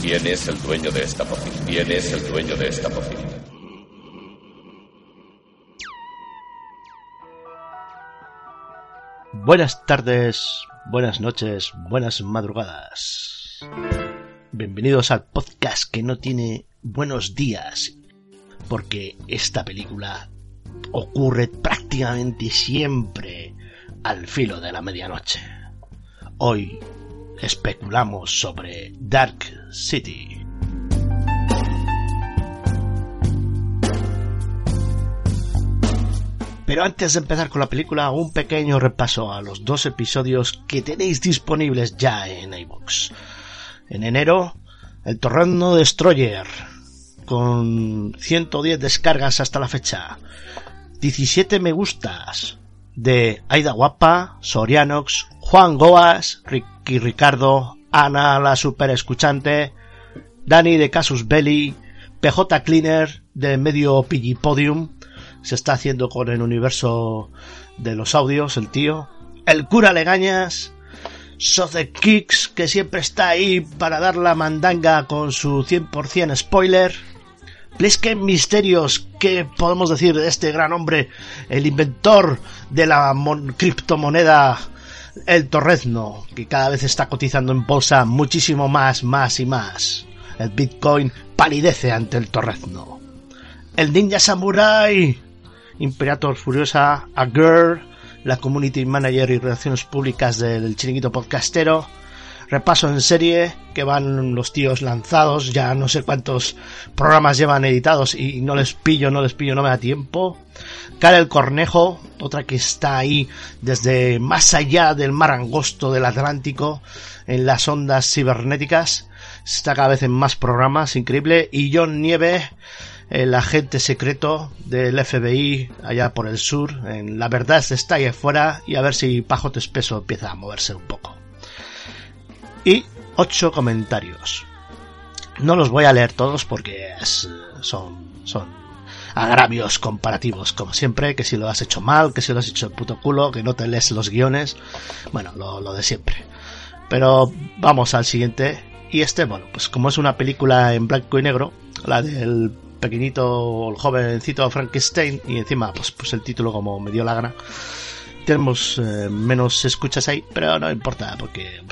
¿Quién es el dueño de esta pócima? ¿Quién es el dueño de esta pócima? Buenas tardes, buenas noches, buenas madrugadas. Bienvenidos al podcast que no tiene buenos días, porque esta película ocurre prácticamente siempre al filo de la medianoche. Hoy especulamos sobre Dark City. Pero antes de empezar con la película, un pequeño repaso a los 2 episodios que tenéis disponibles ya en iVoox. En enero, El Torrendo Destroyer, con 110 descargas hasta la fecha. 17 me gustas de Aida Guapa, Sorianox, Juan Goas, Ricky Ricardo, Ana la super escuchante, Dani de Casus Belli, PJ Cleaner de Medio Pigipodium, se está haciendo con el universo de los audios el tío, el cura Legañas, Soze Kicks, que siempre está ahí para dar la mandanga con su 100% spoiler, Plisken Misterios, ¿qué podemos decir de este gran hombre, el inventor de la criptomoneda El Torrezno, que cada vez está cotizando en bolsa muchísimo más y más? El Bitcoin palidece ante el Torrezno. El Ninja Samurai, Imperator Furiosa, A Girl, la Community Manager y Relaciones Públicas del Chiringuito Podcastero. Repaso en serie, que van los tíos lanzados, ya no sé cuántos programas llevan editados y no les pillo, no me da tiempo. Karel Cornejo, otra que está ahí desde más allá del mar angosto del Atlántico, en las ondas cibernéticas, está cada vez en más programas, increíble. Y John Nieve, el agente secreto del FBI allá por el sur, en La Verdad está ahí afuera, y a ver si Pajote Espeso empieza a moverse un poco. Y 8 comentarios. No los voy a leer todos porque son agravios comparativos, como siempre, que si lo has hecho mal, que si lo has hecho de puto culo, que no te lees los guiones, bueno, lo de siempre. Pero vamos al siguiente. Y bueno, pues como es una película en blanco y negro, la del pequeñito, el jovencito Frankenstein, y encima pues el título como me dio la gana, tenemos menos escuchas ahí, pero no importa, porque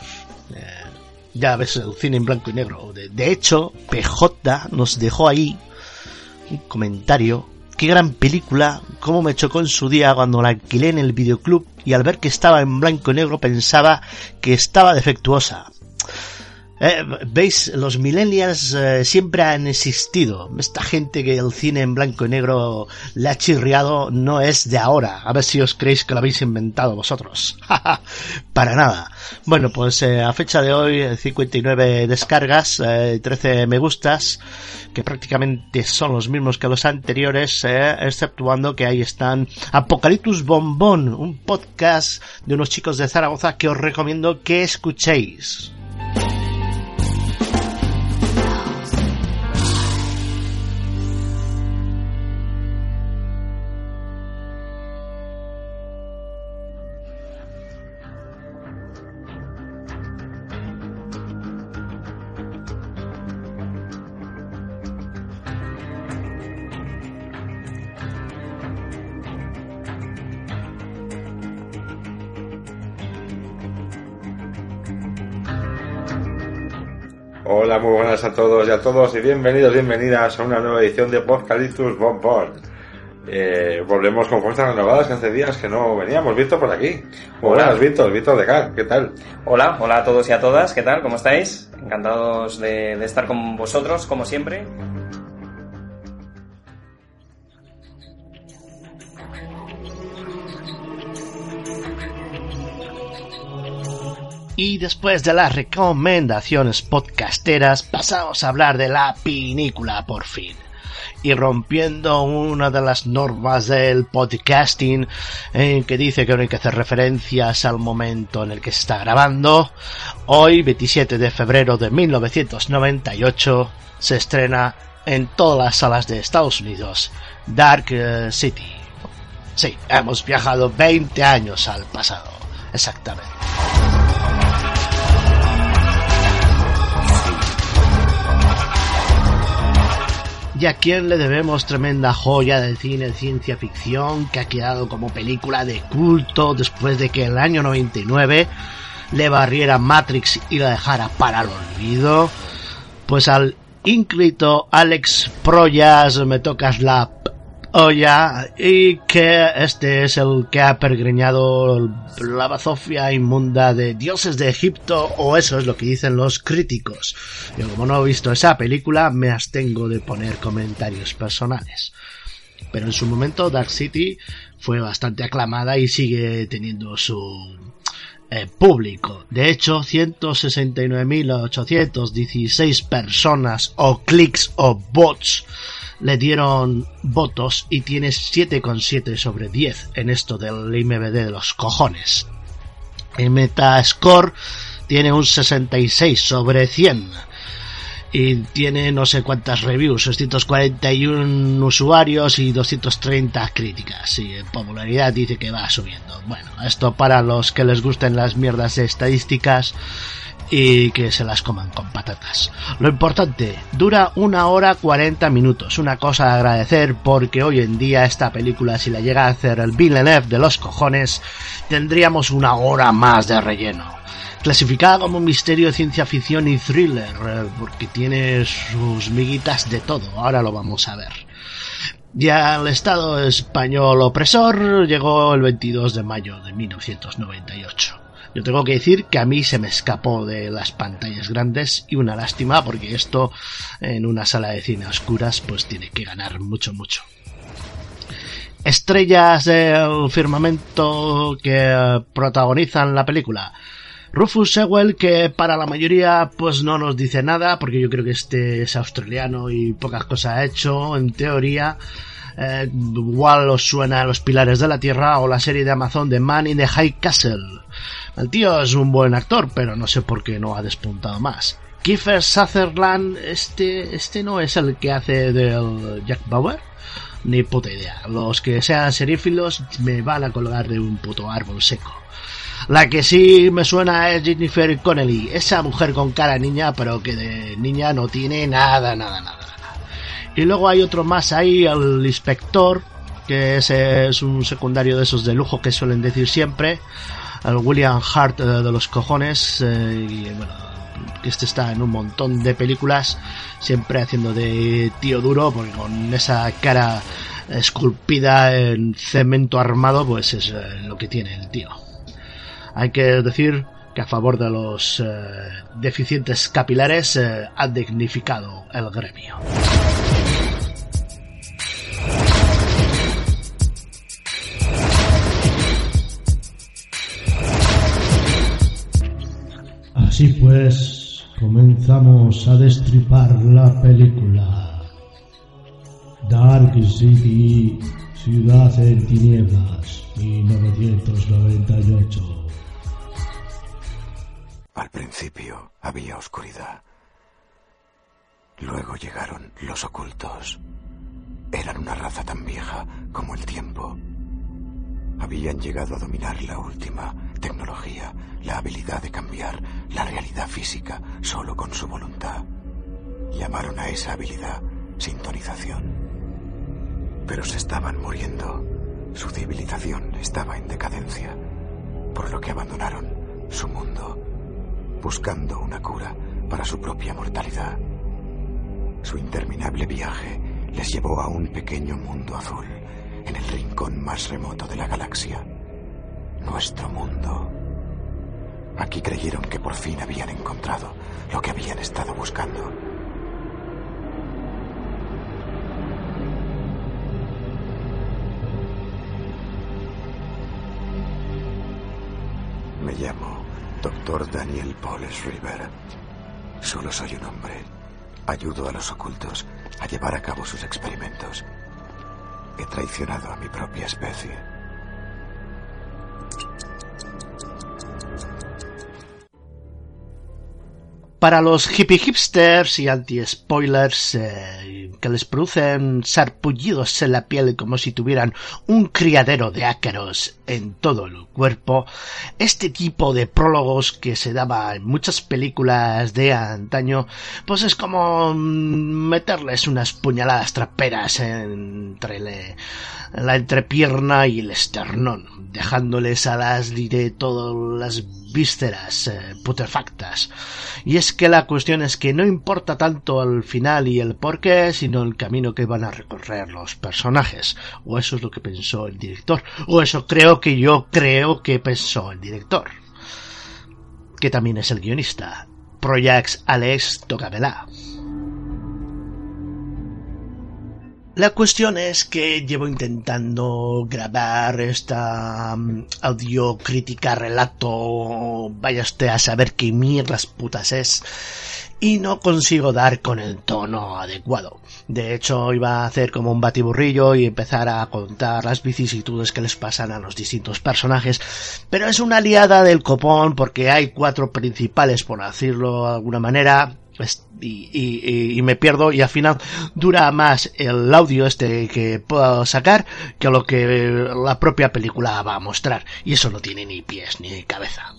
ya ves el cine en blanco y negro. De hecho, PJ nos dejó ahí un comentario: qué gran película, cómo me chocó en su día cuando la alquilé en el videoclub y al ver que estaba en blanco y negro pensaba que estaba defectuosa. ¿Veis? Los millennials siempre han existido. Esta gente que el cine en blanco y negro le ha chirriado no es de ahora. A ver si os creéis que lo habéis inventado vosotros. Para nada. Bueno, pues a fecha de hoy 59 descargas, 13 me gustas, que prácticamente son los mismos que los anteriores, exceptuando que ahí están Apocaliptus Bombón, un podcast de unos chicos de Zaragoza que os recomiendo que escuchéis. Hola, muy buenas a todos y a todos y bienvenidas a una nueva edición de Podcastus Bombón. Volvemos con fuerzas renovadas, que hace días que no veníamos. Víctor por aquí. Buenas, Víctor de CAR, ¿qué tal? Hola a todos y a todas, ¿qué tal? ¿Cómo estáis? Encantados de estar con vosotros, como siempre. Y después de las recomendaciones podcasteras, pasamos a hablar de la película por fin. Y rompiendo una de las normas del podcasting, que dice que no hay que hacer referencias al momento en el que se está grabando, hoy, 27 de febrero de 1998, se estrena en todas las salas de Estados Unidos Dark City. Sí, hemos viajado 20 años al pasado, exactamente. y a quien le debemos tremenda joya del cine de ciencia ficción que ha quedado como película de culto después de que en el año 99 le barriera Matrix y la dejara para el olvido. Pues al ínclito Alex Proyas me tocas la olla, y que este es el que ha pergreñado la bazofia inmunda de Dioses de Egipto, o eso es lo que dicen los críticos. Yo, como no he visto esa película, me abstengo de poner comentarios personales. Pero en su momento Dark City fue bastante aclamada y sigue teniendo su público. De hecho, 169.816 personas o clics o bots le dieron votos y tiene 7,7 sobre 10 en esto del IMDb de los cojones. En Metascore tiene un 66 sobre 100 y tiene no sé cuántas reviews, 641 usuarios y 230 críticas, y en popularidad dice que va subiendo. Bueno, esto para los que les gusten las mierdas de estadísticas y que se las coman con patatas. Lo importante, dura 1 hora 40 minutos, una cosa de agradecer, porque hoy en día esta película, si la llega a hacer el Villeneuve de los cojones, tendríamos 1 hora más de relleno. Clasificada como misterio, ciencia ficción y thriller, porque tiene sus miguitas de todo, ahora lo vamos a ver. Ya el Estado español opresor llegó el 22 de mayo de 1998. Yo tengo que decir que a mí se me escapó de las pantallas grandes, y una lástima, porque esto en una sala de cine a oscuras pues tiene que ganar mucho. Estrellas del firmamento que protagonizan la película. Rufus Sewell, que para la mayoría pues no nos dice nada, porque yo creo que este es australiano y pocas cosas ha hecho, en teoría. Igual os suena a Los Pilares de la Tierra o la serie de Amazon de Man in the High Castle. El tío es un buen actor, pero no sé por qué no ha despuntado más. Kiefer Sutherland, este no es el que hace del Jack Bauer, ni puta idea. Los que sean serífilos me van a colgar de un puto árbol seco. La que sí me suena es Jennifer Connelly, esa mujer con cara de niña, pero que de niña no tiene nada. Y luego hay otro más ahí, el inspector, que es un secundario de esos de lujo que suelen decir siempre, el William Hart de los cojones, y bueno, que este está en un montón de películas, siempre haciendo de tío duro, porque con esa cara esculpida en cemento armado, pues es lo que tiene el tío. Hay que decir que a favor de los deficientes capilares ha dignificado el gremio. Así pues, comenzamos a destripar la película. Dark City, Ciudad en Tinieblas, 1998. Al principio había oscuridad. Luego llegaron los ocultos. Eran una raza tan vieja como el tiempo. Habían llegado a dominar la última tecnología, la habilidad de cambiar la realidad física solo con su voluntad. Llamaron a esa habilidad sintonización. Pero se estaban muriendo. Su civilización estaba en decadencia, por lo que abandonaron su mundo, buscando una cura para su propia mortalidad. Su interminable viaje les llevó a un pequeño mundo azul, en el rincón más remoto de la galaxia. Nuestro mundo. Aquí creyeron que por fin habían encontrado lo que habían estado buscando. Me llamo Dr. Daniel Paul Schreiber. Solo soy un hombre. Ayudo a los ocultos a llevar a cabo sus experimentos. He traicionado a mi propia especie. Para los hippie hipsters y anti-spoilers, que les producen sarpullidos en la piel como si tuvieran un criadero de ácaros en todo el cuerpo, este tipo de prólogos que se daba en muchas películas de antaño, pues es como meterles unas puñaladas traperas entre la entrepierna y el esternón, dejándoles a las de todas las vísceras putrefactas. Y es que la cuestión es que no importa tanto el final y el porqué, sino el camino que van a recorrer los personajes. O eso es lo que pensó el director. O eso creo que pensó el director, que también es el guionista, Project Alex Tocabella. La cuestión es que llevo intentando grabar esta audiocrítica relato, vaya usted a saber qué mierdas putas es, y no consigo dar con el tono adecuado. De hecho, iba a hacer como un batiburrillo y empezar a contar las vicisitudes que les pasan a los distintos personajes, pero es una liada del copón porque hay 4 principales, por decirlo de alguna manera, y me pierdo, y al final dura más el audio que puedo sacar que lo que la propia película va a mostrar, y eso no tiene ni pies ni cabeza.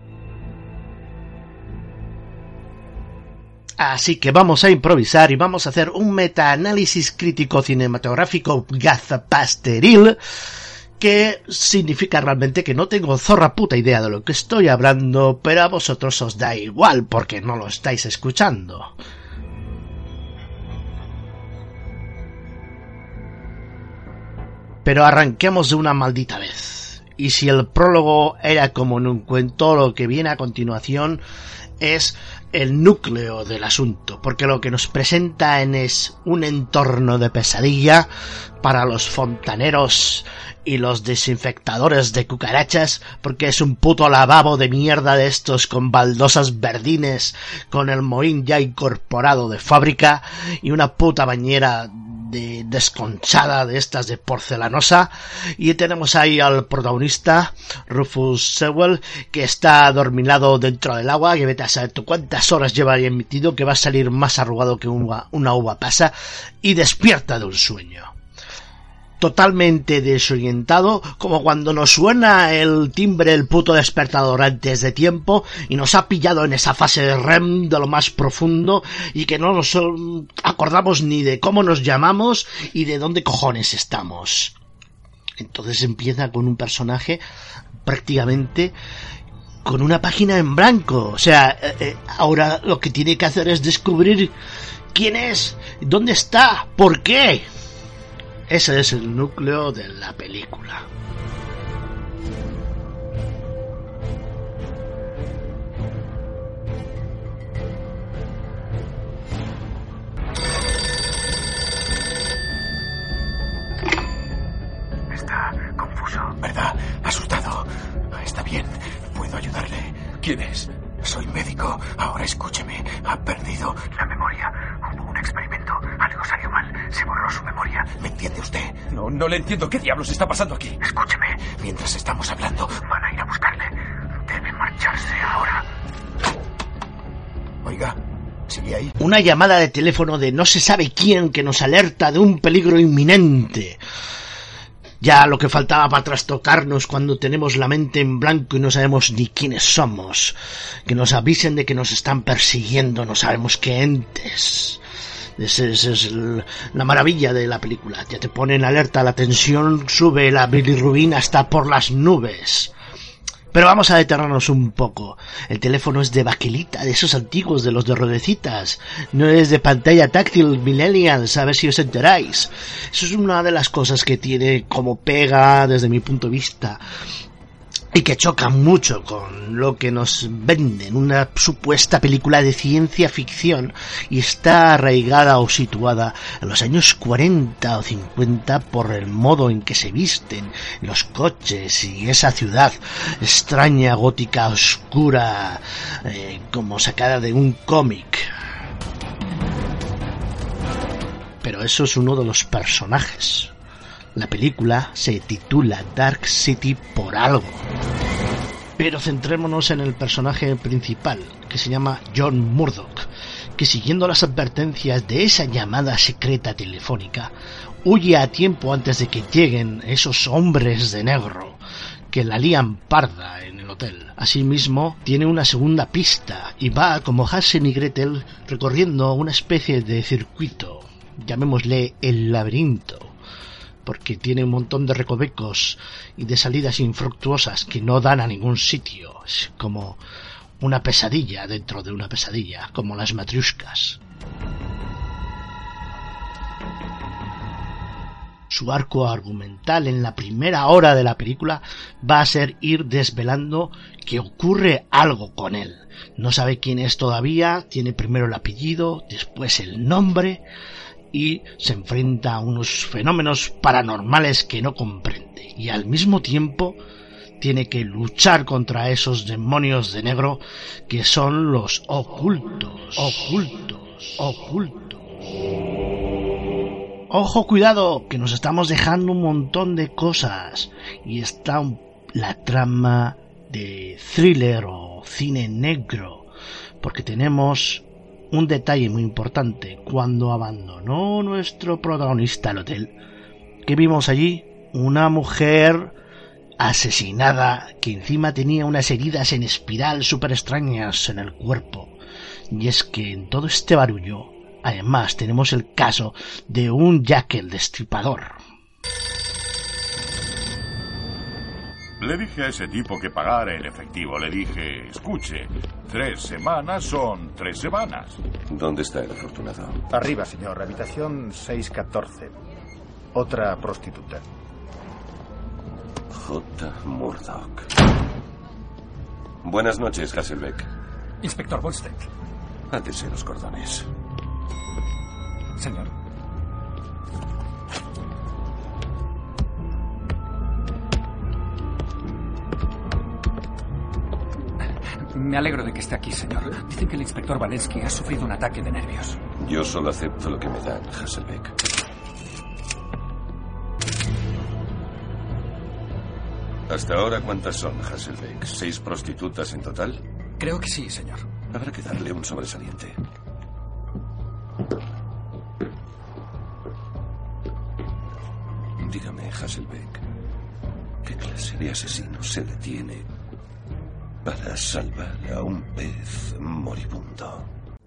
Así que vamos a improvisar y vamos a hacer un metaanálisis crítico cinematográfico gazapasteril, que significa realmente que no tengo zorra puta idea de lo que estoy hablando, pero a vosotros os da igual porque no lo estáis escuchando. Pero arranquemos de una maldita vez. Y si el prólogo era como en un cuento, lo que viene a continuación es el núcleo del asunto, porque lo que nos presentan es un entorno de pesadilla para los fontaneros y los desinfectadores de cucarachas, porque es un puto lavabo de mierda de estos con baldosas verdines, con el mohín ya incorporado de fábrica y una puta bañera desconchada de estas de porcelanosa, y tenemos ahí al protagonista Rufus Sewell, que está adormilado dentro del agua, que vete a saber tú cuántas horas lleva ahí emitido, que va a salir más arrugado que una uva pasa, y despierta de un sueño totalmente desorientado, como cuando nos suena el timbre el puto despertador antes de tiempo y nos ha pillado en esa fase de REM de lo más profundo y que no nos acordamos ni de cómo nos llamamos y de dónde cojones estamos. Entonces empieza con un personaje prácticamente con una página en blanco. O sea, ahora lo que tiene que hacer es descubrir quién es, dónde está, por qué. Ese es el núcleo de la película. Está confuso, ¿verdad? Asustado. Está bien, puedo ayudarle. ¿Quién es? Soy médico. Ahora escúcheme. Ha perdido la memoria. Hubo un experimento. Algo salió mal. Se borró su memoria. ¿Me entiende usted? No le entiendo. ¿Qué diablos está pasando aquí? Escúcheme. Mientras estamos hablando, van a ir a buscarle. Debe marcharse ahora. Oiga, ¿sigue ahí? Una llamada de teléfono de no se sabe quién que nos alerta de un peligro inminente. Ya lo que faltaba para trastocarnos cuando tenemos la mente en blanco y no sabemos ni quiénes somos. Que nos avisen de que nos están persiguiendo, no sabemos qué entes. Esa es la maravilla de la película. Ya te ponen alerta, la tensión sube, la bilirrubina está por las nubes. Pero vamos a detenernos un poco. El teléfono es de baquelita, de esos antiguos, de los de rodecitas. No es de pantalla táctil millennials, a ver si os enteráis. Eso es una de las cosas que tiene como pega desde mi punto de vista. Y que choca mucho con lo que nos venden, una supuesta película de ciencia ficción, y está arraigada o situada en los años 40 o 50 por el modo en que se visten los coches y esa ciudad extraña, gótica, oscura, como sacada de un cómic. Pero eso es uno de los personajes. La película se titula Dark City por algo. Pero centrémonos en el personaje principal, que se llama John Murdoch, que, siguiendo las advertencias de esa llamada secreta telefónica, huye a tiempo antes de que lleguen esos hombres de negro que la lían parda en el hotel. Asimismo, tiene una segunda pista y va, como Hansel y Gretel, recorriendo una especie de circuito, llamémosle el laberinto, porque tiene un montón de recovecos y de salidas infructuosas que no dan a ningún sitio. Es como una pesadilla dentro de una pesadilla, como las matriuscas. Su arco argumental en la primera hora de la película va a ser ir desvelando que ocurre algo con él. No sabe quién es todavía, tiene primero el apellido, después el nombre, y se enfrenta a unos fenómenos paranormales que no comprende, y al mismo tiempo tiene que luchar contra esos demonios de negro que son los ocultos. Ojo, cuidado, que nos estamos dejando un montón de cosas, y está la trama de thriller o cine negro, porque tenemos un detalle muy importante. Cuando abandonó nuestro protagonista el hotel, que vimos allí una mujer asesinada que encima tenía unas heridas en espiral súper extrañas en el cuerpo. Y es que en todo este barullo, además, tenemos el caso de un Jack el Destripador. Le dije a ese tipo que pagara en efectivo. Le dije, escuche, 3 semanas son 3 semanas. ¿Dónde está el afortunado? Arriba, señor. Habitación 614. Otra prostituta. J. Murdoch. Buenas noches, Hasselbeck. Inspector Volstead. Átese los cordones. Señor. Me alegro de que esté aquí, señor. Dicen que el inspector Walensky ha sufrido un ataque de nervios. Yo solo acepto lo que me dan, Hasselbeck. ¿Hasta ahora cuántas son, Hasselbeck? ¿6 prostitutas en total? Creo que sí, señor. Habrá que darle un sobresaliente. Dígame, Hasselbeck, ¿qué clase de asesino se detiene para salvar a un pez moribundo?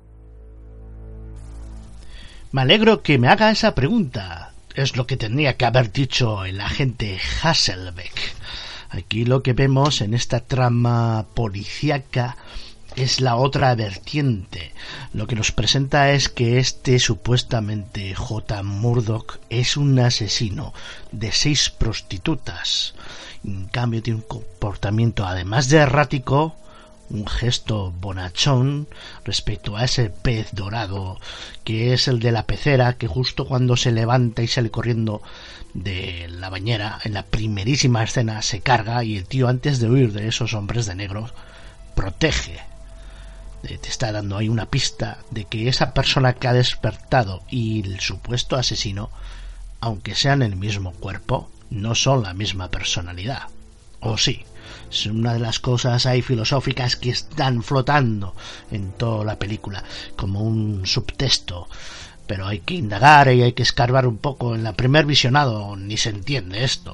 Me alegro que me haga esa pregunta. Es lo que tendría que haber dicho el agente Hasselbeck. Aquí lo que vemos en esta trama policíaca es la otra vertiente. Lo que nos presenta es que este supuestamente J. Murdoch es un asesino de 6 prostitutas. En cambio tiene un comportamiento, además de errático, un gesto bonachón respecto a ese pez dorado que es el de la pecera, que justo cuando se levanta y sale corriendo de la bañera en la primerísima escena se carga, y el tío, antes de huir de esos hombres de negro, protege. Te está dando ahí una pista de que esa persona que ha despertado y el supuesto asesino, aunque sean el mismo cuerpo, no son la misma personalidad. ¿O sí? Es una de las cosas ahí filosóficas que están flotando en toda la película, como un subtexto. Pero hay que indagar y hay que escarbar un poco. En el primer visionado ni se entiende esto.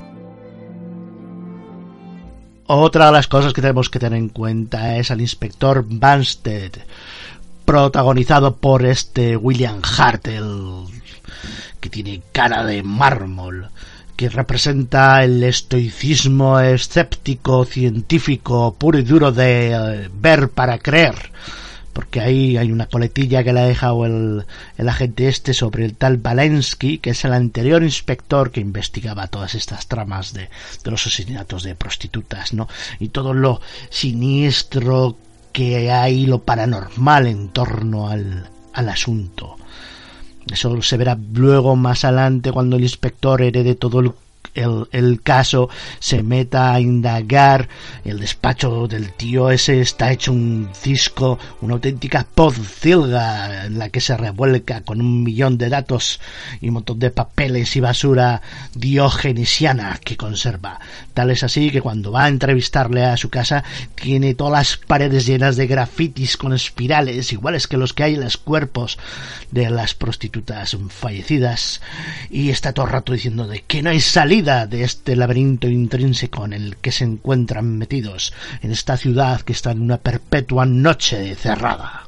Otra de las cosas que tenemos que tener en cuenta es al inspector Banstead, protagonizado por este William Hartnell, que tiene cara de mármol, que representa el estoicismo escéptico científico puro y duro de ver para creer, porque ahí hay una coletilla que le ha dejado el agente este sobre el tal Walensky, que es el anterior inspector que investigaba todas estas tramas de los asesinatos de prostitutas, ¿no? Y todo lo siniestro que hay, lo paranormal en torno al asunto. Eso se verá luego más adelante cuando el inspector herede todo el caso, se meta a indagar. El despacho del tío ese está hecho un cisco, una auténtica pocilga en la que se revuelca con 1.000.000 de datos y un montón de papeles y basura diogenesiana que conserva. Tal es así que cuando va a entrevistarle a su casa tiene todas las paredes llenas de grafitis con espirales iguales que los que hay en los cuerpos de las prostitutas fallecidas, y está todo el rato diciendo de que no hay salida de este laberinto intrínseco en el que se encuentran metidos en esta ciudad que está en una perpetua noche cerrada.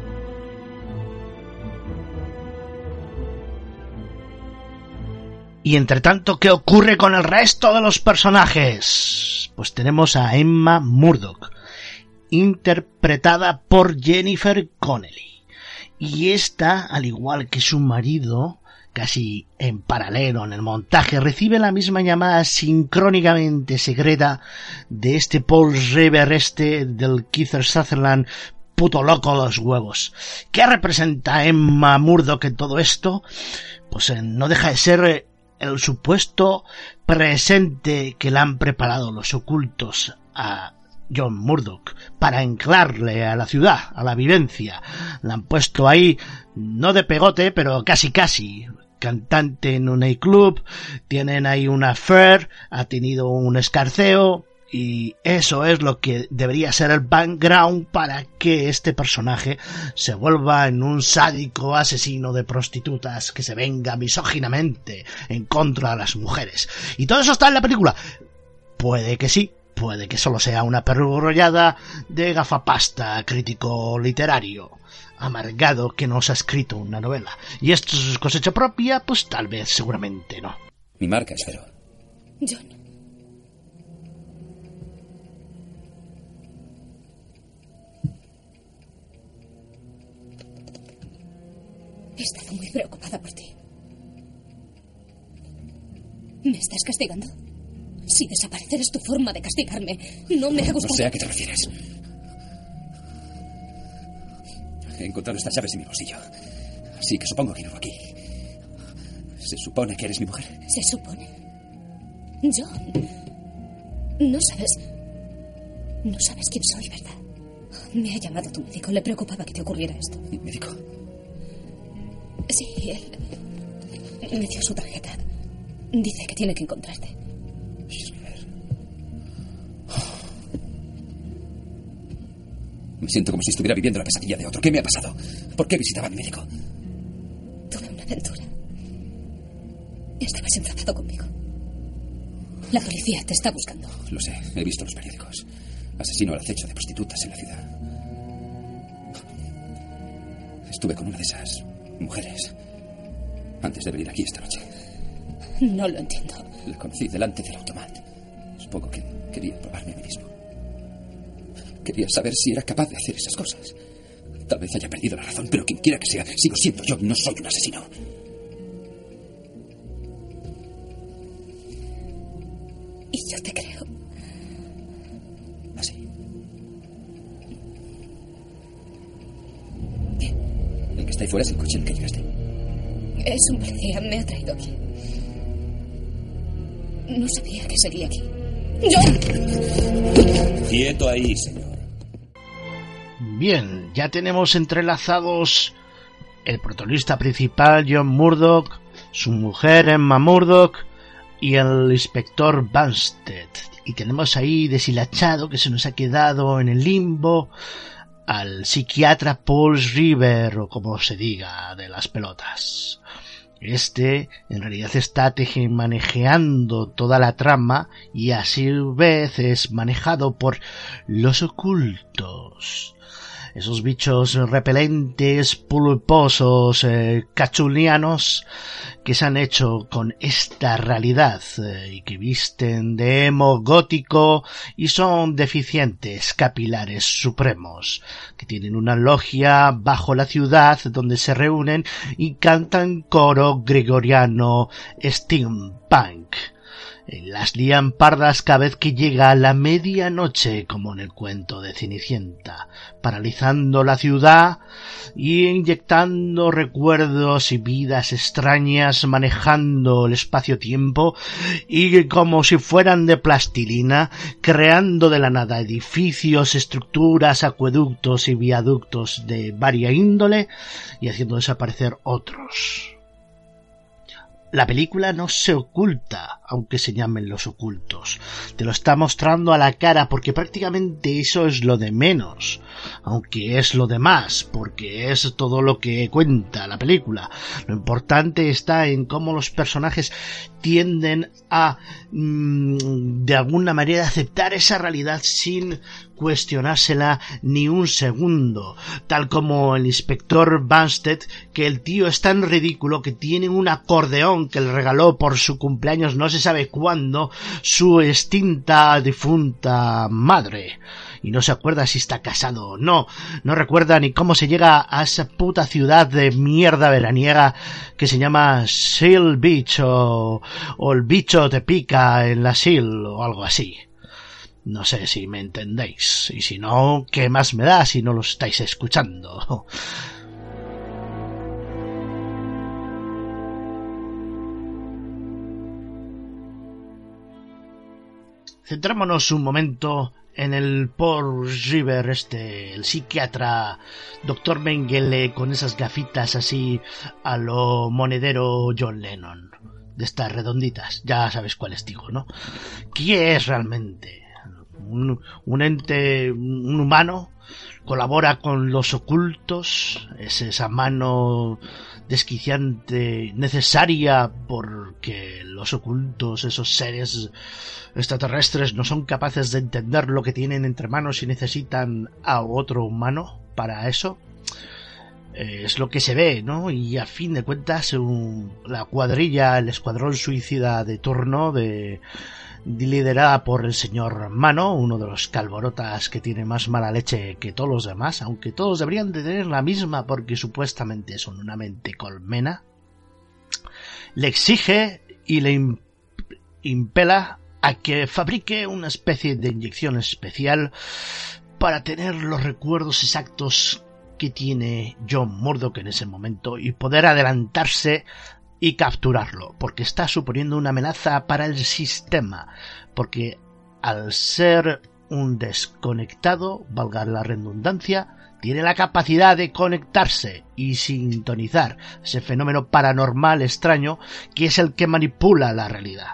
Y entre tanto, ¿qué ocurre con el resto de los personajes? Pues tenemos a Emma Murdock, interpretada por Jennifer Connelly. Y esta, al igual que su marido, casi en paralelo en el montaje, recibe la misma llamada sincrónicamente secreta de este Paul Revere del Kiefer Sutherland, puto loco de los huevos. ¿Qué representa Emma Murdock en todo esto? Pues no deja de ser el supuesto presente que le han preparado los ocultos a John Murdock para anclarle a la ciudad, a la vivencia. La han puesto ahí, no de pegote, pero casi. Cantante en un nightclub, tienen ahí un affair, ha tenido un escarceo, y eso es lo que debería ser el background para que este personaje se vuelva en un sádico asesino de prostitutas que se venga misóginamente en contra de las mujeres. Y todo eso está en la película. Puede que sí, puede que solo sea una perrollada de gafapasta crítico literario amargado que nos ha escrito una novela. Y esto es cosecha propia, pues tal vez, seguramente no. Mi marca es Cero. John. He estado muy preocupada por ti. ¿Me estás castigando? Si desaparecer es tu forma de castigarme, no me ha gustado. No sé a qué te refieres. He encontrado estas llaves en mi bolsillo. Así que supongo que vivo aquí. ¿Se supone que eres mi mujer? ¿Se supone? John, no sabes quién soy, ¿verdad? Me ha llamado tu médico. Le preocupaba que te ocurriera esto. ¿Mi médico? Sí, él me dio su tarjeta. Dice que tiene que encontrarte. Me siento como si estuviera viviendo la pesadilla de otro. ¿Qué me ha pasado? ¿Por qué visitaba a mi médico? Tuve una aventura. Estabas enfadado conmigo. La policía te está buscando. Lo sé, he visto los periódicos. Asesino al acecho de prostitutas en la ciudad. Estuve con una de esas mujeres antes de venir aquí esta noche. No lo entiendo. La conocí delante del automat. Supongo que quería probarme a mí mismo. Quería saber si era capaz de hacer esas cosas. Tal vez haya perdido la razón, pero quien quiera que sea, sigo siendo yo, no soy un asesino. Y yo te creo. ¿Así? ¿Qué? El que está ahí fuera es el coche en el que llegaste. Es un policía, me ha traído aquí. No sabía que seguía aquí. ¡John! Quieto ahí, señor. Bien, ya tenemos entrelazados el protagonista principal, John Murdock, su mujer, Emma Murdock, y el inspector Banstead. Y tenemos ahí deshilachado, que se nos ha quedado en el limbo, al psiquiatra Paul Revere, o como se diga, de las pelotas. Este, en realidad, está manejeando toda la trama y a su vez es manejado por los ocultos. Esos bichos repelentes, pulposos, cachulianos que se han hecho con esta realidad y que visten de emo gótico y son deficientes capilares supremos, que tienen una logia bajo la ciudad donde se reúnen y cantan coro gregoriano steampunk. Las lían pardas cada vez que llega la medianoche, como en el cuento de Cenicienta, paralizando la ciudad y inyectando recuerdos y vidas extrañas, manejando el espacio-tiempo y como si fueran de plastilina, creando de la nada edificios, estructuras, acueductos y viaductos de varia índole y haciendo desaparecer otros. La película no se oculta, aunque se llamen los ocultos. Te lo está mostrando a la cara porque prácticamente eso es lo de menos, aunque es lo de más, porque es todo lo que cuenta la película. Lo importante está en cómo los personajes tienden a, de alguna manera, aceptar esa realidad sin cuestionársela ni un segundo, tal como el inspector Banstead, que el tío es tan ridículo que tiene un acordeón que le regaló por su cumpleaños no se sabe cuándo su extinta difunta madre, y no se acuerda si está casado o no recuerda ni cómo se llega a esa puta ciudad de mierda veraniega que se llama Seal Beach o el bicho te pica en la Seal o algo así. No sé si me entendéis, y si no, ¿qué más me da si no lo estáis escuchando? Centrémonos un momento en el Paul River el psiquiatra Dr. Mengele con esas gafitas así a lo monedero John Lennon, de estas redonditas, ya sabes cuáles digo, ¿no? ¿Quién es realmente? Un ente, un humano, colabora con los ocultos, es esa mano desquiciante necesaria porque los ocultos, esos seres extraterrestres, no son capaces de entender lo que tienen entre manos y necesitan a otro humano para eso. Es lo que se ve, ¿no? Y a fin de cuentas la cuadrilla, el escuadrón suicida de turno liderada por el señor Mano, uno de los calborotas que tiene más mala leche que todos los demás, aunque todos deberían de tener la misma porque supuestamente son una mente colmena, le exige y le impela a que fabrique una especie de inyección especial para tener los recuerdos exactos que tiene John Murdoch en ese momento y poder adelantarse y capturarlo, porque está suponiendo una amenaza para el sistema, porque al ser un desconectado, valga la redundancia, tiene la capacidad de conectarse y sintonizar ese fenómeno paranormal extraño que es el que manipula la realidad.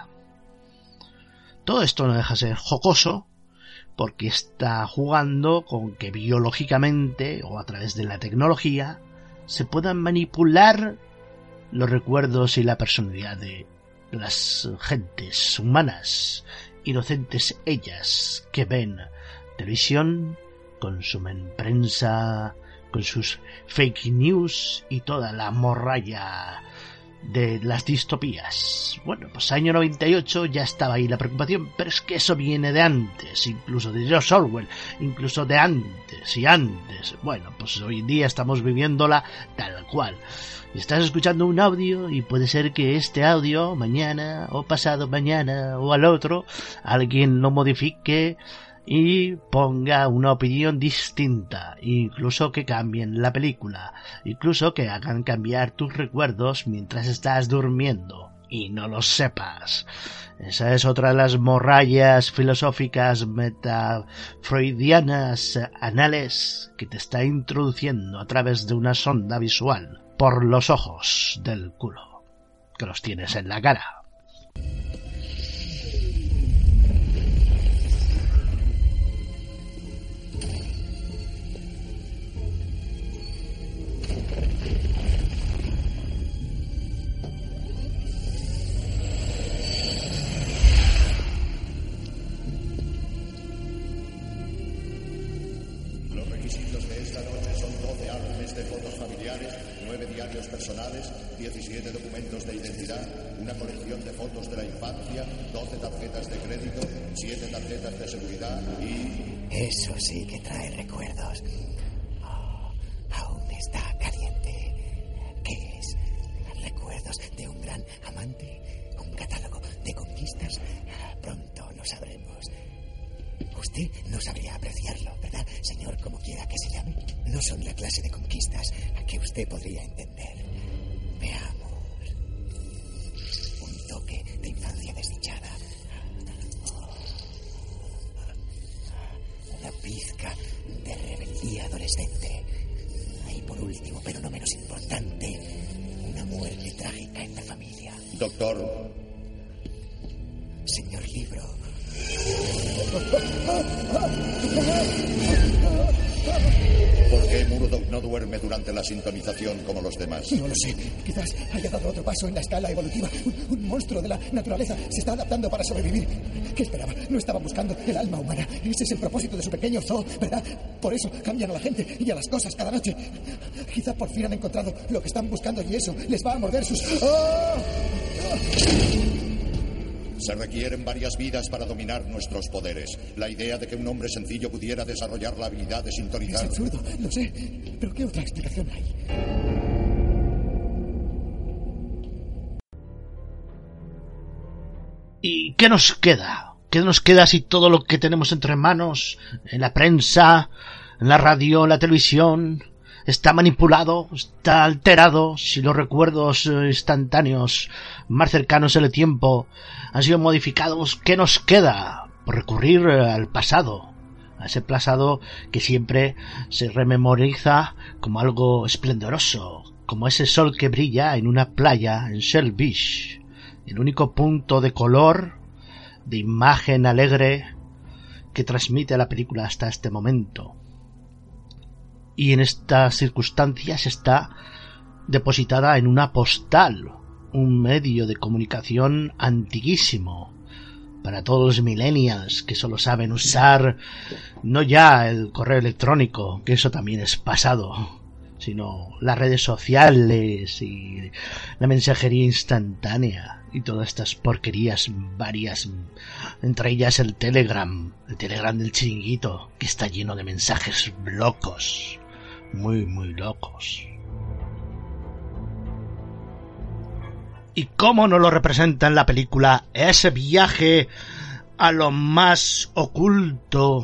Todo esto no deja de ser jocoso, porque está jugando con que biológicamente o a través de la tecnología se puedan manipular los recuerdos y la personalidad de las gentes humanas, inocentes ellas, que ven televisión, consumen prensa, con sus fake news y toda la morralla de las distopías. Bueno, pues año 98 ya estaba ahí la preocupación, pero es que eso viene de antes, incluso de George Orwell, incluso de antes y antes. Bueno, pues hoy en día estamos viviéndola tal cual. Estás escuchando un audio y puede ser que este audio mañana o pasado mañana o al otro alguien lo modifique y ponga una opinión distinta, incluso que cambien la película, incluso que hagan cambiar tus recuerdos mientras estás durmiendo y no lo sepas. Esa es otra de las morrallas filosóficas metafreudianas anales que te está introduciendo a través de una sonda visual por los ojos del culo, que los tienes en la cara. Los requisitos de esta noche son 12 álbumes de fotos familiares, 9 diarios personales, 17 documentos de identidad, una colección de fotos de la infancia, 12 tarjetas de crédito, 7 tarjetas de seguridad y... Eso sí que trae recuerdos. Oh, aún está caliente. ¿Qué es? Recuerdos de un gran amante, un catálogo de conquistas. como quiera que se llame, no son la clase de conquistas que usted podría entender. Veamos. Un toque de infancia desdichada. Una pizca de rebeldía adolescente. Y por último, pero no menos importante, una muerte trágica en la familia. Doctor. Señor Libro. ¿Por qué Murdoch no duerme durante la sintonización como los demás? No lo sé. Quizás haya dado otro paso en la escala evolutiva. Un monstruo de la naturaleza se está adaptando para sobrevivir. ¿Qué esperaba? No estaba buscando el alma humana. Ese es el propósito de su pequeño zoo, ¿verdad? Por eso cambian a la gente y a las cosas cada noche. Quizá por fin han encontrado lo que están buscando y eso les va a morder sus... Se requieren varias vidas para dominar nuestros poderes. La idea de que un hombre sencillo pudiera desarrollar la habilidad de sintonizar... Es absurdo, lo sé. ¿Pero qué otra explicación hay? ¿Y qué nos queda? ¿Qué nos queda si todo lo que tenemos entre manos, en la prensa, en la radio, en la televisión, está manipulado, está alterado, si los recuerdos instantáneos más cercanos en el tiempo han sido modificados? ¿Qué nos queda? Por recurrir al pasado, a ese pasado que siempre se rememoriza como algo esplendoroso, como ese sol que brilla en una playa en Shell Beach, el único punto de color, de imagen alegre que transmite la película hasta este momento. Y en estas circunstancias está depositada en una postal, un medio de comunicación antiguísimo para todos los millennials que solo saben usar no ya el correo electrónico, que eso también es pasado, sino las redes sociales y la mensajería instantánea y todas estas porquerías varias, entre ellas el Telegram del Chiringuito, que está lleno de mensajes locos, muy locos. ¿Y cómo no lo representa en la película ese viaje a lo más oculto,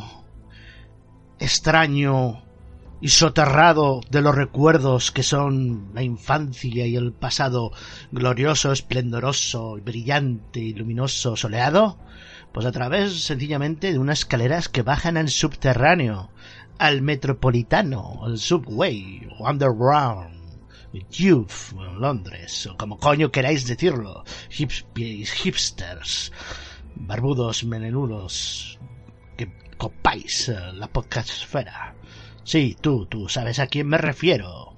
extraño y soterrado de los recuerdos que son la infancia y el pasado glorioso, esplendoroso, brillante y luminoso, soleado? Pues a través sencillamente de unas escaleras que bajan al subterráneo, al metropolitano, al subway o underground, Tube en Londres, o como coño queráis decirlo, hipsters, barbudos melenudos que copáis la podcastfera. Sí, tú sabes a quién me refiero.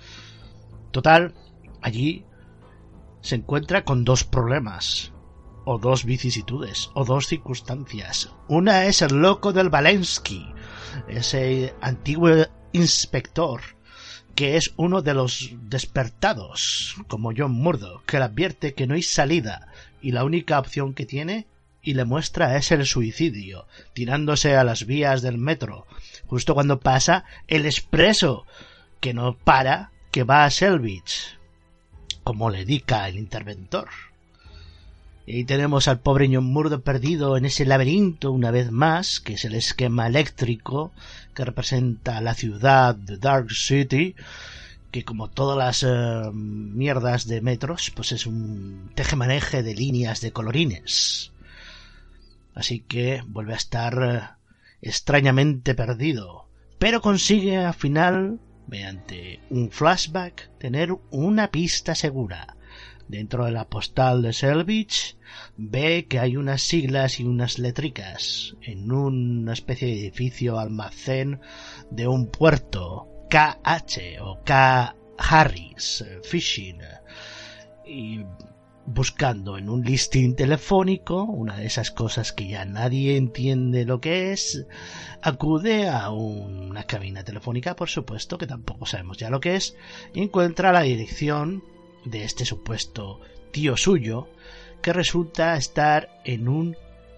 Total, allí se encuentra con dos problemas, o dos vicisitudes, o dos circunstancias. Una es el loco del Valensky, ese antiguo inspector, que es uno de los despertados, como John Murdoch, que le advierte que no hay salida, y la única opción que tiene, y le muestra, es el suicidio, tirándose a las vías del metro, justo cuando pasa el expreso, que no para, que va a Selvich, como le indica el interventor. Y ahí tenemos al pobre John Murdoch perdido en ese laberinto una vez más, que es el esquema eléctrico que representa la ciudad de Dark City, que como todas las mierdas de metros, pues es un tejemaneje de líneas de colorines. Así que vuelve a estar extrañamente perdido, pero consigue al final, mediante un flashback, tener una pista segura. Dentro de la postal de Selvich ve que hay unas siglas y unas letricas en una especie de edificio almacén de un puerto, KH o K. Harris Fishing, y buscando en un listín telefónico, una de esas cosas que ya nadie entiende lo que es, acude a una cabina telefónica, por supuesto, que tampoco sabemos ya lo que es, y encuentra la dirección de este supuesto tío suyo, que resulta estar en un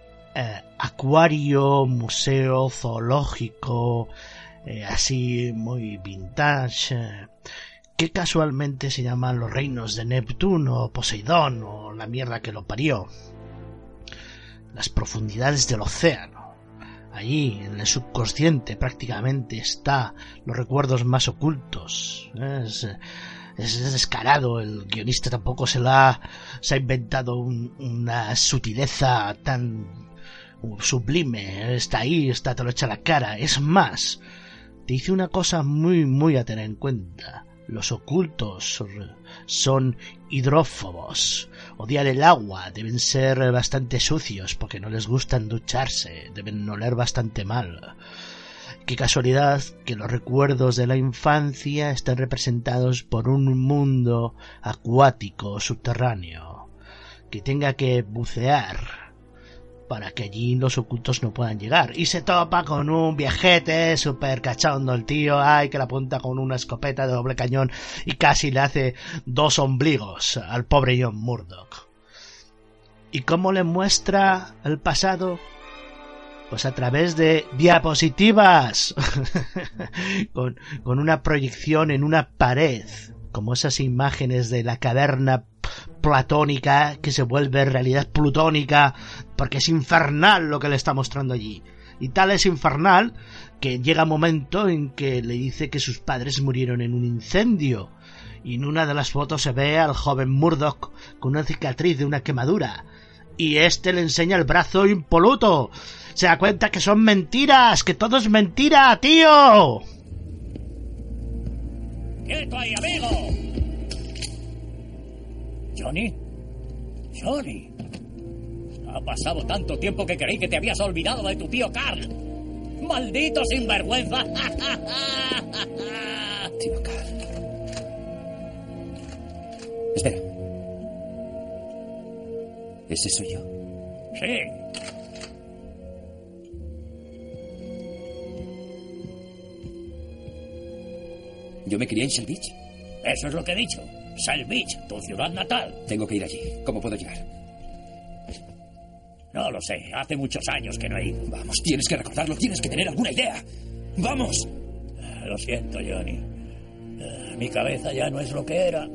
acuario, museo zoológico, así muy vintage, que casualmente se llaman los reinos de Neptuno o Poseidón o la mierda que lo parió, las profundidades del océano. Allí, en el subconsciente, prácticamente está los recuerdos más ocultos. Es descarado, el guionista tampoco se ha inventado una sutileza tan sublime. Está ahí, te lo echa a la cara. Es más, te dice una cosa muy a tener en cuenta. Los ocultos son hidrófobos, odian el agua, deben ser bastante sucios porque no les gustan ducharse, deben oler bastante mal. Qué casualidad que los recuerdos de la infancia están representados por un mundo acuático, subterráneo, que tenga que bucear para que allí los ocultos no puedan llegar. Y se topa con un viejete súper cachondo el tío, que le apunta con una escopeta de doble cañón y casi le hace 2 ombligos al pobre John Murdoch. ¿Y cómo le muestra el pasado? Pues a través de diapositivas, con una proyección en una pared, como esas imágenes de la caverna platónica que se vuelve realidad plutónica, porque es infernal lo que le está mostrando allí. Y tal es infernal que llega un momento en que le dice que sus padres murieron en un incendio, y en una de las fotos se ve al joven Murdoch con una cicatriz de una quemadura, y le enseña el brazo impoluto. Se da cuenta que son mentiras, que todo es mentira, tío. ¡Quieto ahí, amigo! ¿Johnny? ¡Johnny! Ha pasado tanto tiempo que creí que te habías olvidado de tu tío Carl. ¡Maldito sinvergüenza! Tío Carl. Espera. ¿Ese soy yo? Sí. Yo me crié en Shell Beach. Eso es lo que he dicho. Shell Beach, tu ciudad natal. Tengo que ir allí. ¿Cómo puedo llegar? No lo sé. Hace muchos años que no he ido. Vamos, tienes que recordarlo. Tienes que tener alguna idea. ¡Vamos! Lo siento, Johnny. Mi cabeza ya no es lo que era.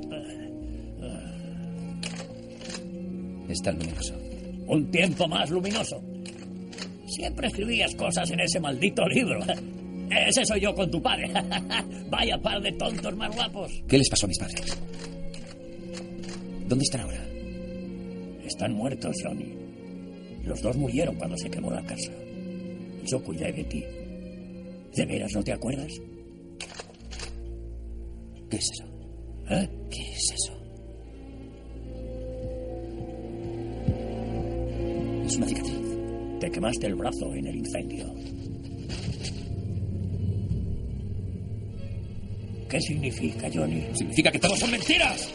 Es tan luminoso. Un tiempo más luminoso. Siempre escribías cosas en ese maldito libro. Ese soy yo con tu padre. Vaya par de tontos más guapos. ¿Qué les pasó a mis padres? ¿Dónde están ahora? Están muertos, Johnny. Los dos murieron cuando se quemó la casa. Yo cuidé de ti. ¿De veras no te acuerdas? ¿Qué es eso? ¿Eh? ¿Qué es eso? Es una cicatriz. Te quemaste el brazo en el incendio. ¿Qué significa, Johnny? Significa que todos son mentiras.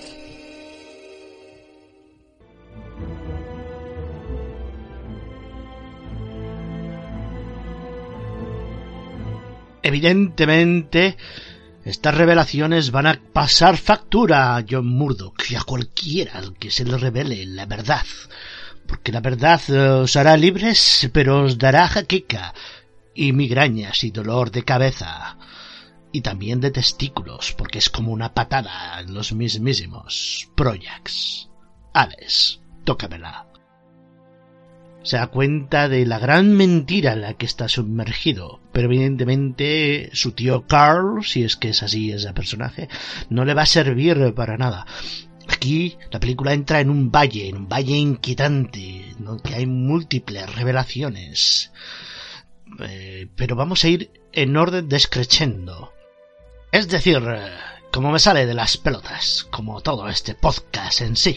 Evidentemente, estas revelaciones van a pasar factura a John Murdoch y a cualquiera al que se le revele la verdad. Porque la verdad os hará libres, pero os dará jaqueca y migrañas y dolor de cabeza. Y también de testículos, porque es como una patada en los mismísimos Projax. Alex, tócamela. Se da cuenta de la gran mentira en la que está sumergido, pero evidentemente su tío Carl, si es que es así ese personaje, no le va a servir para nada. Aquí la película entra en un valle inquietante, donde hay múltiples revelaciones. Pero vamos a ir en orden descreciendo. Es decir, como me sale de las pelotas, como todo este podcast en sí.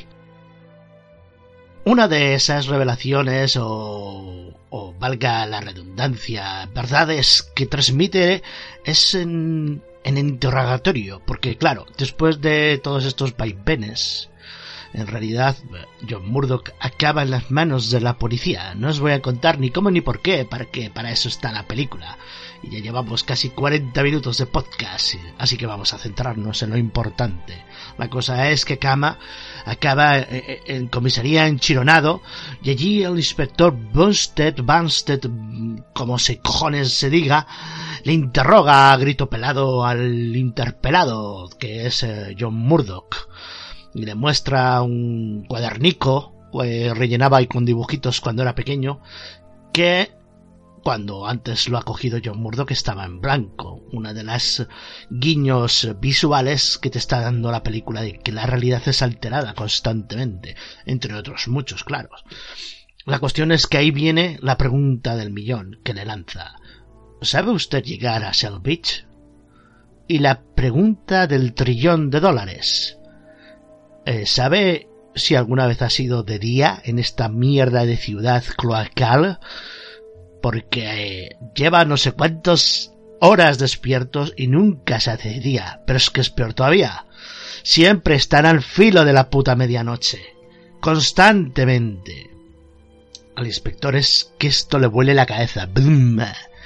Una de esas revelaciones, o valga la redundancia, verdades que transmite es en interrogatorio, porque claro, después de todos estos vaivenes, en realidad John Murdoch acaba en las manos de la policía. No os voy a contar ni cómo ni por qué, para eso está la película. Y ya llevamos casi 40 minutos de podcast, así que vamos a centrarnos en lo importante. La cosa es que acaba en comisaría enchironado, y allí el inspector Banstead, como se cojones se diga, le interroga a grito pelado al interpelado, que es John Murdoch, y le muestra un cuadernico que rellenaba y con dibujitos cuando era pequeño, que cuando antes lo ha cogido John Murdock estaba en blanco. Una de las guiños visuales que te está dando la película de que la realidad es alterada constantemente, entre otros muchos, claro. La cuestión es que ahí viene la pregunta del millón que le lanza. ¿Sabe usted llegar a Shell Beach? Y la pregunta del $1.000.000.000. ¿Sabe si alguna vez ha sido de día en esta mierda de ciudad cloacal? Porque lleva no sé cuántas horas despiertos y nunca se hace de día. Pero es que es peor todavía. Siempre están al filo de la puta medianoche. Constantemente. Al inspector es que esto le vuele la cabeza. ¡Bum!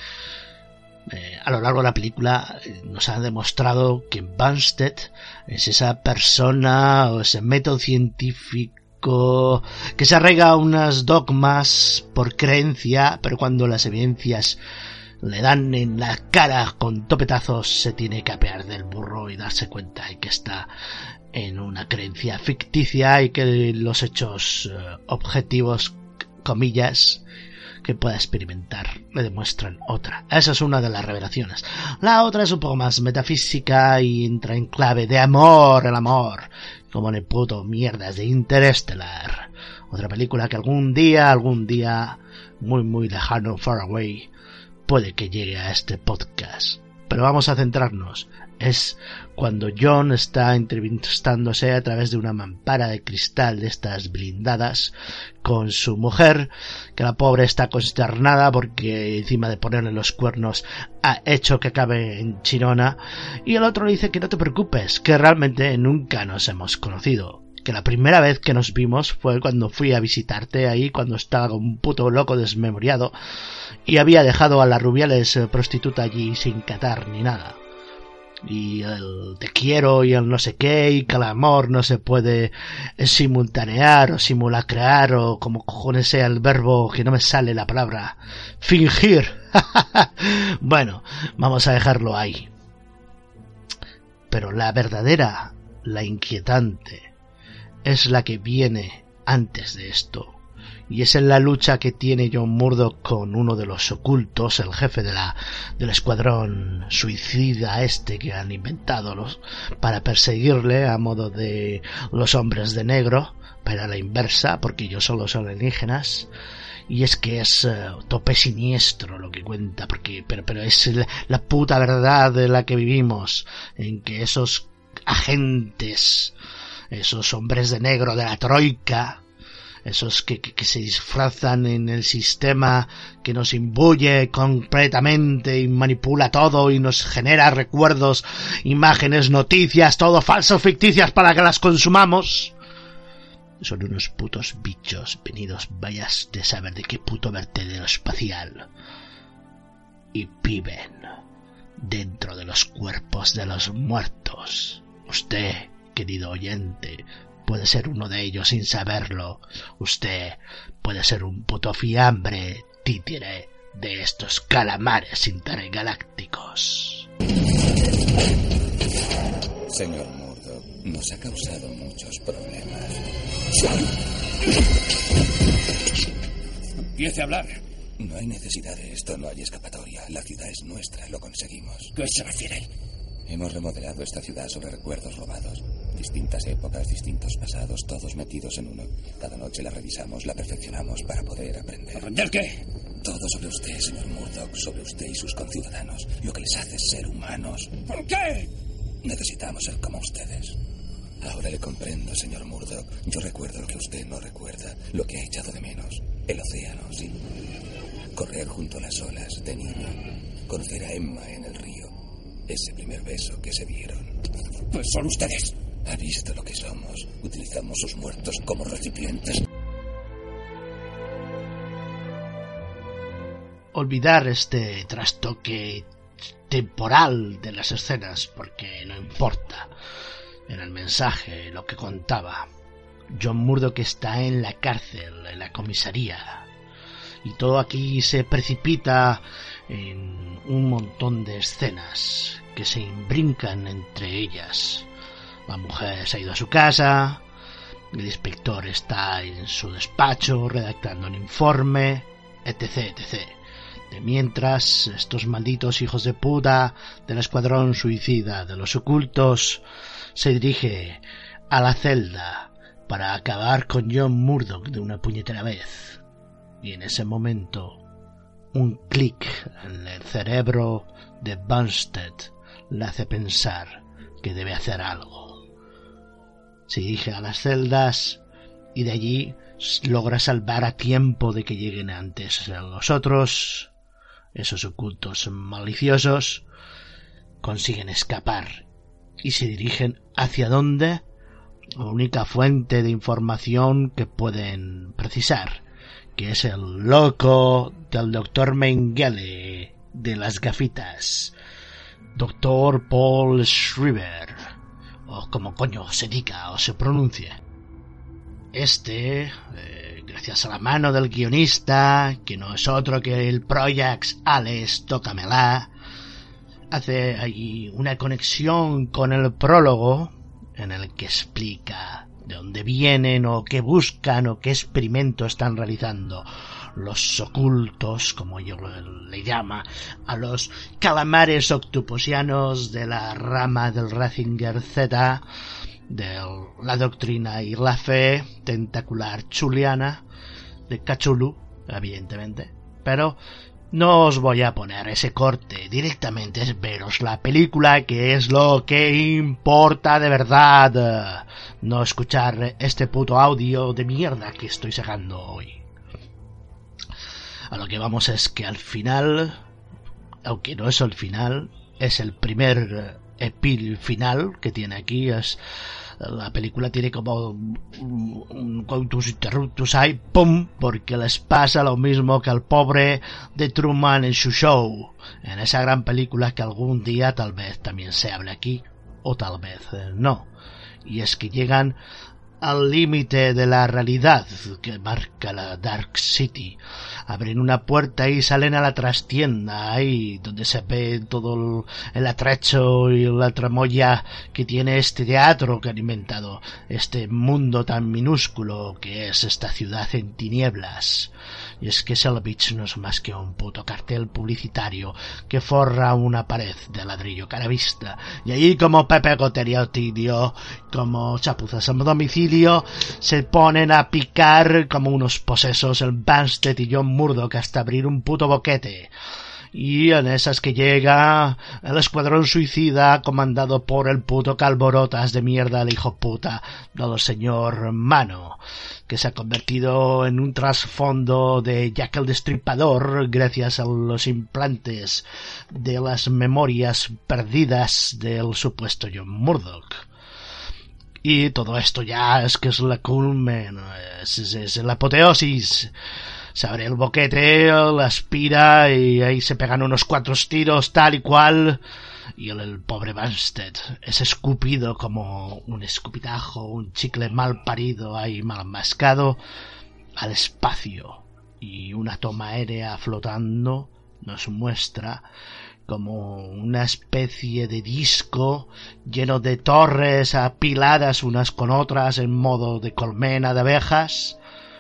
A lo largo de la película nos ha demostrado que Bunstead es esa persona o ese método científico que se arraiga a unos dogmas por creencia, pero cuando las evidencias le dan en la cara con topetazos se tiene que apear del burro y darse cuenta de que está en una creencia ficticia y que los hechos objetivos, comillas, que pueda experimentar le demuestran otra. Esa es una de las revelaciones. La otra es un poco más metafísica y entra en clave de amor, el amor, como en el puto mierdas de Interstellar. Otra película que algún día, muy lejano, far away, puede que llegue a este podcast. Pero vamos a centrarnos. Es cuando John está entrevistándose a través de una mampara de cristal de estas blindadas con su mujer, que la pobre está consternada porque encima de ponerle los cuernos ha hecho que acabe en Chirona, y el otro le dice que no te preocupes, que realmente nunca nos hemos conocido, que la primera vez que nos vimos fue cuando fui a visitarte ahí, cuando estaba como un puto loco desmemoriado y había dejado a la Rubiales prostituta allí sin catar ni nada. Y el te quiero y el no sé qué, y que el amor no se puede simultanear o simulacrear o como cojones sea el verbo, que no me sale la palabra, fingir. Bueno, vamos a dejarlo ahí. Pero la verdadera, la inquietante, es la que viene antes de esto. Y es en la lucha que tiene John Murdock con uno de los ocultos, el jefe del escuadrón suicida que han inventado para perseguirle a modo de los hombres de negro, pero a la inversa, porque ellos solo son alienígenas. Y es que es tope siniestro lo que cuenta, pero es la puta verdad de la que vivimos, en que esos agentes, esos hombres de negro de la troika, esos que se disfrazan en el sistema que nos imbuye completamente y manipula todo y nos genera recuerdos, imágenes, noticias, todo falsos, ficticias para que las consumamos, son unos putos bichos venidos vayas de saber de qué puto vertedero espacial, y viven dentro de los cuerpos de los muertos. Usted, querido oyente, puede ser uno de ellos sin saberlo. Usted puede ser un puto fiambre títere de estos calamares intergalácticos. Señor Murdock, nos ha causado muchos problemas. Empiece a hablar. No hay necesidad de esto, no hay escapatoria. La ciudad es nuestra, lo conseguimos. ¿Qué se refiere? Hemos remodelado esta ciudad sobre recuerdos robados. Distintas épocas, distintos pasados, todos metidos en uno. Cada noche la revisamos, la perfeccionamos para poder aprender. ¿Aprender qué? Todo sobre usted, señor Murdock, sobre usted y sus conciudadanos. Lo que les hace ser humanos. ¿Por qué? Necesitamos ser como ustedes. Ahora le comprendo, señor Murdock. Yo recuerdo lo que usted no recuerda, lo que ha echado de menos. El océano, sí. Correr junto a las olas, de niño. Conocer a Emma en el río. Ese primer beso que se dieron. Pues son ustedes. ¿Ha visto lo que somos? Utilizamos sus muertos como recipientes. Olvidar este trastoque temporal de las escenas, porque no importa. Era el mensaje, lo que contaba. John Murdock está en la cárcel, en la comisaría, y todo aquí se precipita en un montón de escenas que se imbrincan entre ellas. La mujer se ha ido a su casa, el inspector está en su despacho redactando un informe, etc, etc. De mientras, estos malditos hijos de puta del escuadrón suicida de los ocultos se dirige a la celda para acabar con John Murdoch de una puñetera vez. Y en ese momento, un clic en el cerebro de Bumstead le hace pensar que debe hacer algo. Se dirige a las celdas y de allí logra salvar a tiempo de que lleguen antes los otros. Esos ocultos maliciosos consiguen escapar y se dirigen hacia donde la única fuente de información que pueden precisar, que es el loco del Dr. Mengele de las gafitas, Dr. Paul Schreiber, o como coño se diga o se pronuncie. Gracias a la mano del guionista, que no es otro que el Projax Alex Tócamela, hace ahí una conexión con el prólogo en el que explica de dónde vienen o qué buscan o qué experimento están realizando los ocultos, como ellos le llama, a los calamares octopusianos de la rama del Ratzinger Z, de la doctrina y la fe tentacular chuliana de Cthulhu, evidentemente. Pero no os voy a poner ese corte, directamente es veros la película, que es lo que importa de verdad, no escuchar este puto audio de mierda que estoy sacando hoy. A lo que vamos es que al final, aunque no es el final, es el primer final que tiene aquí. La película tiene como un coitus interruptus ahí, ¡pum!, porque les pasa lo mismo que al pobre de Truman en su show, en esa gran película que algún día tal vez también se hable aquí, o tal vez no. Y es que llegan al límite de la realidad que marca la Dark City. Abren una puerta y salen a la trastienda, ahí donde se ve todo el atrecho y la tramoya que tiene este teatro que han inventado, este mundo tan minúsculo que es esta ciudad en tinieblas. Y es que Selvich no es más que un puto cartel publicitario que forra una pared de ladrillo cara vista. Y allí, como Pepe Goteriotidio, como chapuzas a domicilio, se ponen a picar como unos posesos el Bumstead y John Murdoch hasta abrir un puto boquete. Y en esas que llega el escuadrón suicida comandado por el puto calborotas de mierda, el hijo puta del señor Mano, que se ha convertido en un trasfondo de Jack el Destripador gracias a los implantes de las memorias perdidas del supuesto John Murdoch. Y todo esto ya es que es la culmen, es la apoteosis. Se abre el boquete, la aspira y ahí se pegan unos 4 tiros tal y cual. Y el pobre Bumstead es escupido como un escupitajo, un chicle mal parido ahí mal mascado al espacio. Y una toma aérea flotando nos muestra como una especie de disco lleno de torres apiladas unas con otras en modo de colmena de abejas.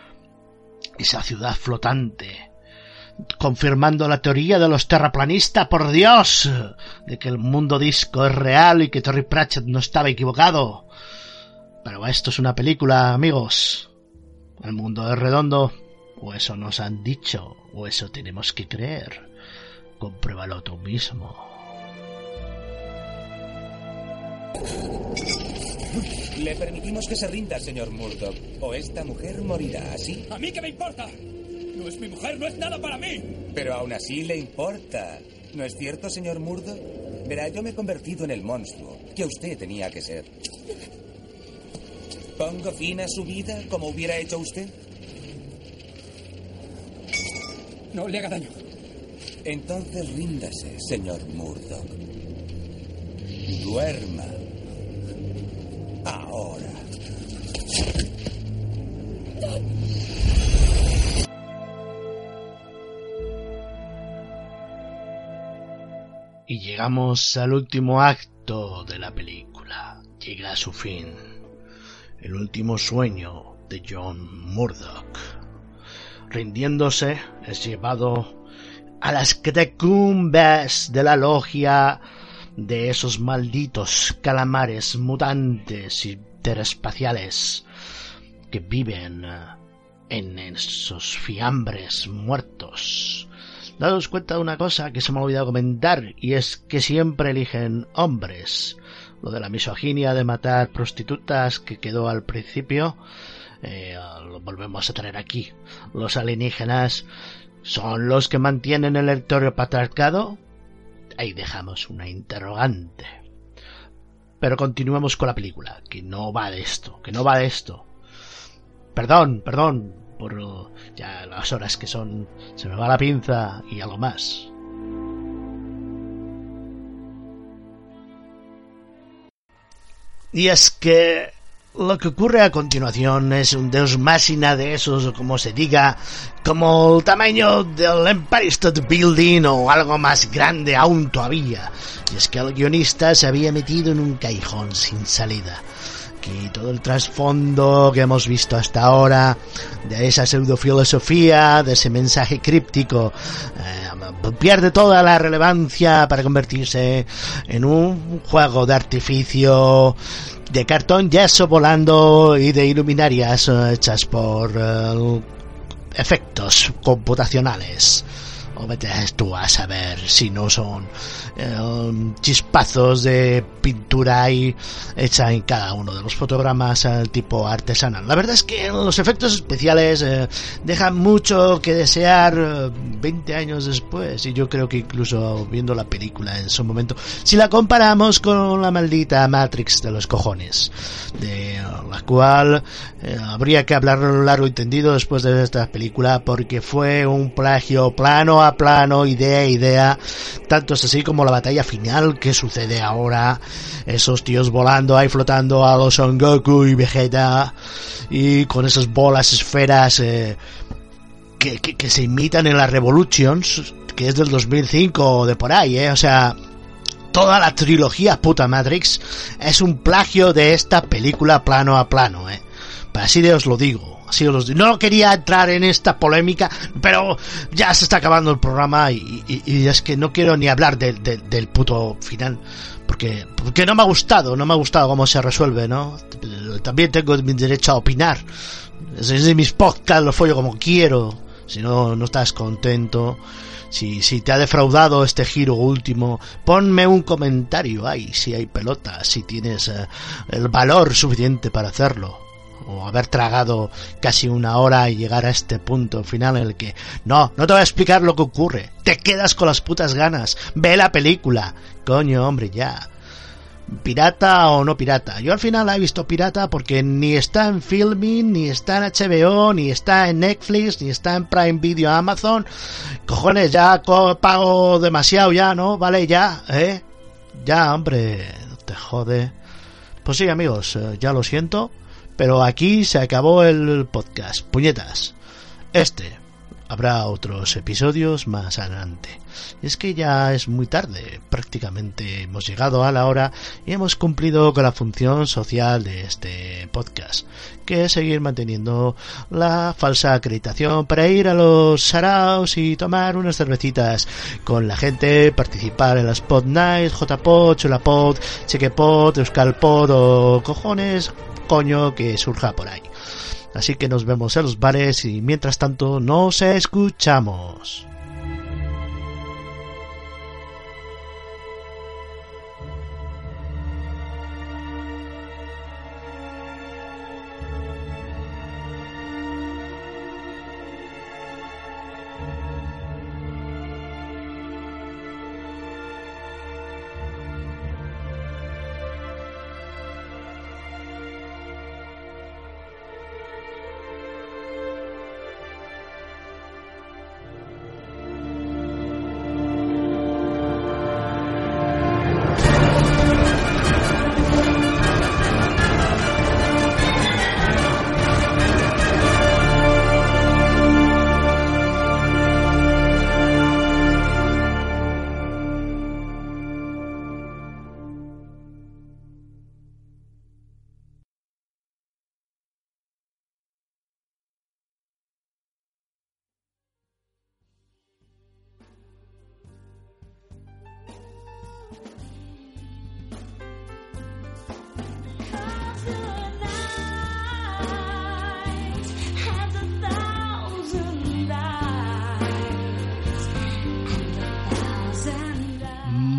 Esa ciudad flotante, confirmando la teoría de los terraplanistas, por Dios, de que el mundo disco es real y que Terry Pratchett no estaba equivocado. Pero esto es una película, amigos. El mundo es redondo, o eso nos han dicho, o eso tenemos que creer. Compruébalo tú mismo. Le permitimos que se rinda, señor Murdoch, o esta mujer morirá, ¿así? ¿A mí qué me importa? No es mi mujer, no es nada para mí. Pero aún así le importa. ¿No es cierto, señor Murdoch? Verá, yo me he convertido en el monstruo que usted tenía que ser. ¿Pongo fin a su vida como hubiera hecho usted? No le haga daño. Entonces ríndase, señor Murdoch. Duerma. Ahora. Y llegamos al último acto de la película. Llega a su fin. El último sueño de John Murdoch. Rindiéndose, es llevado a las catacumbas de la logia de esos malditos calamares mutantes interespaciales que viven en esos fiambres muertos. Daos cuenta de una cosa que se me ha olvidado comentar, y es que siempre eligen hombres. Lo de la misoginia de matar prostitutas que quedó al principio, lo volvemos a traer aquí. Los alienígenas son los que mantienen el heteropatriarcado. Ahí dejamos una interrogante. Pero continuemos con la película, que no va de esto, Perdón por ya las horas que son, se me va la pinza y algo más. Y es que lo que ocurre a continuación es un Deus Machina de esos, como se diga, como el tamaño del Empire State Building o algo más grande aún todavía. Y es que el guionista se había metido en un callejón sin salida. Que todo el trasfondo que hemos visto hasta ahora, de esa pseudofilosofía, de ese mensaje críptico, pierde toda la relevancia para convertirse en un juego de artificio, de cartón yeso volando y de iluminarias hechas por efectos computacionales. O vete tú a saber si no son chispazos de pintura ahí hecha en cada uno de los fotogramas tipo artesanal. La verdad es que los efectos especiales dejan mucho que desear 20 años después, y yo creo que incluso viendo la película en su momento, si la comparamos con la maldita Matrix de los cojones, de la cual habría que hablar largo y tendido después de esta película, porque fue un plagio plano a plano, idea a idea. Tanto es así como la batalla final que sucede ahora, esos tíos volando ahí, flotando a los Son Goku y Vegeta, y con esas bolas, esferas que se imitan en las Revolutions, que es del 2005 o de por ahí, o sea, toda la trilogía puta Matrix es un plagio de esta película plano a plano, así de os lo digo. No quería entrar en esta polémica, pero ya se está acabando el programa y es que no quiero ni hablar del puto final, porque no me ha gustado cómo se resuelve, ¿no? También tengo mi derecho a opinar. Es de mis podcasts, lo follo como quiero. Si no estás contento, si te ha defraudado este giro último, ponme un comentario ahí, si hay pelota, si tienes el valor suficiente para hacerlo. O haber tragado casi una hora y llegar a este punto final en el que no te voy a explicar lo que ocurre, te quedas con las putas ganas, ve la película, coño, hombre, ya. Pirata o no pirata, yo al final la he visto pirata porque ni está en Filmin, ni está en HBO, ni está en Netflix, ni está en Prime Video, Amazon. Cojones, ya pago demasiado ya, ¿no? Vale, ya, ya, hombre, no te jode. Pues sí, amigos, ya lo siento, pero aquí se acabó el podcast. Puñetas. Habrá otros episodios más adelante. Es que ya es muy tarde. Prácticamente hemos llegado a la hora y hemos cumplido con la función social de este podcast, que es seguir manteniendo la falsa acreditación para ir a los saraos y tomar unas cervecitas con la gente, participar en las Pod Night, JPod, Chulapod, Chequepod, Euskalpod o cojones coño que surja por ahí. Así que nos vemos en los bares y mientras tanto nos escuchamos.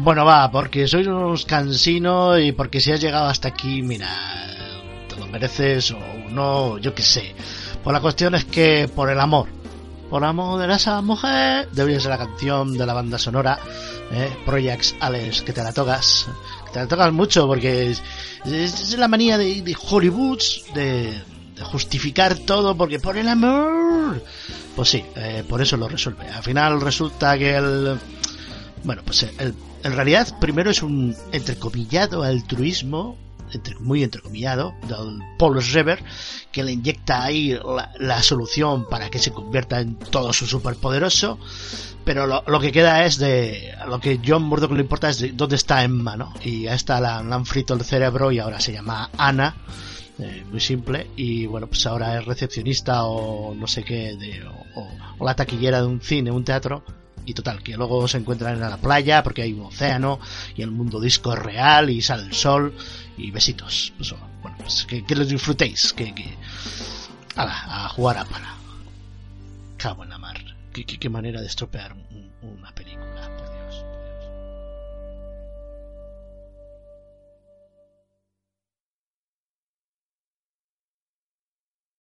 Bueno, va, porque sois unos cansinos y porque si has llegado hasta aquí, mira, te lo mereces o no, yo qué sé. Pues la cuestión es que por amor de esa mujer, debería ser la canción de la banda sonora, Projects Alex, que te la tocas mucho, porque es la manía de Hollywood de justificar todo, porque por el amor, pues sí, por eso lo resuelve. Al final resulta que en realidad primero es un entrecomillado altruismo, muy entrecomillado, del Paul Revere, que le inyecta ahí la solución para que se convierta en todo su superpoderoso, pero lo que queda es lo que John Murdoch le importa es de dónde está Emma, ¿no? Y a esta la han frito el cerebro y ahora se llama Anna, muy simple, y bueno, pues ahora es recepcionista o no sé qué, o la taquillera de un cine, un teatro. Y total, que luego se encuentran en la playa porque hay un océano y el mundo disco es real y sale el sol y besitos. Pues, bueno, pues que los disfrutéis, a jugar a pala. Cago en la mar. Qué manera de estropear una película.